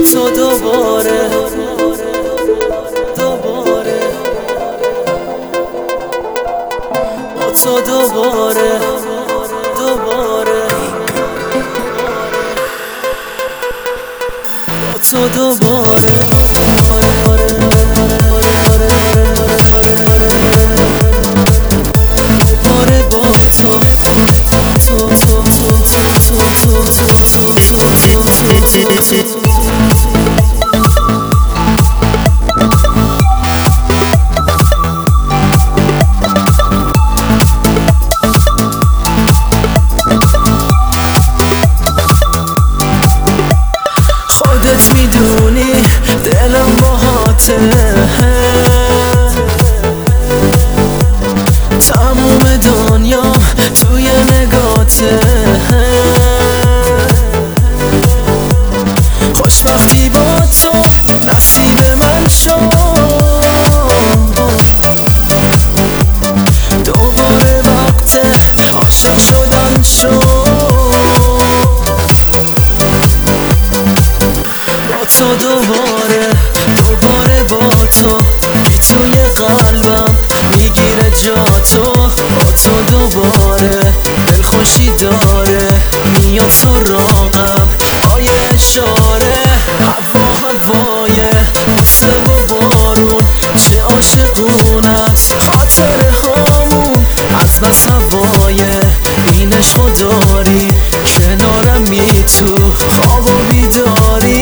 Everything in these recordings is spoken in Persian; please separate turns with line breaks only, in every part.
تو دوباره با تو دوباره با تو دوباره خودت میدونی دلم باهاته، تموم دنیام توی نگاته، خوشبختی با تو نصیب من شد، دوباره وقت عاشق شدن شد. با تو دوباره با تو بی توی قلبم میگیره جا تو. با تو دوباره دلخوشی داره میاد سراغم آیه اشاره، هوای قصه و بارون چه عاشقون است خاطره هامون از بس هوای این عشق داری کنارم می تو خواب و بیداری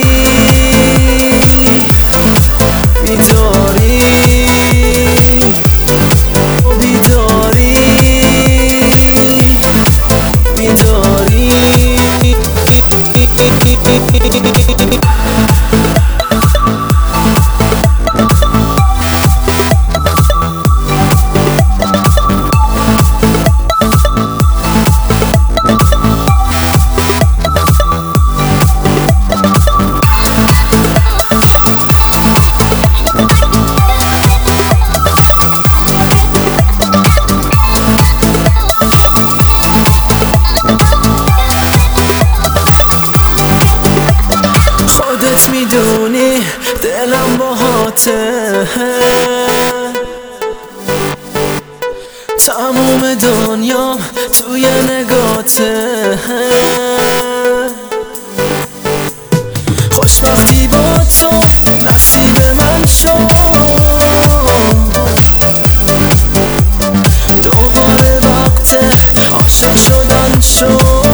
خودت میدونی دلم باهاته، تموم دنیام توی نگاته، خوشبختی با تو نصیب من شد، دوباره وقت عاشق شدن شد.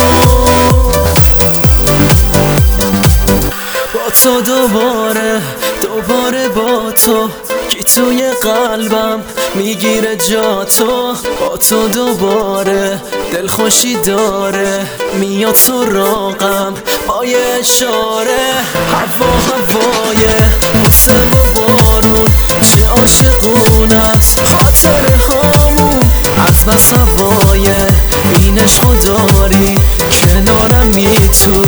با تو دوباره با تو کی توی قلبم میگیره جا تو. با تو دوباره دلخوشی داره میاد سراغم پای اشاره، هوای قصه و بارون چه عاشقون است خاطره هامون از بس هوای این عشق داری کنارم می تو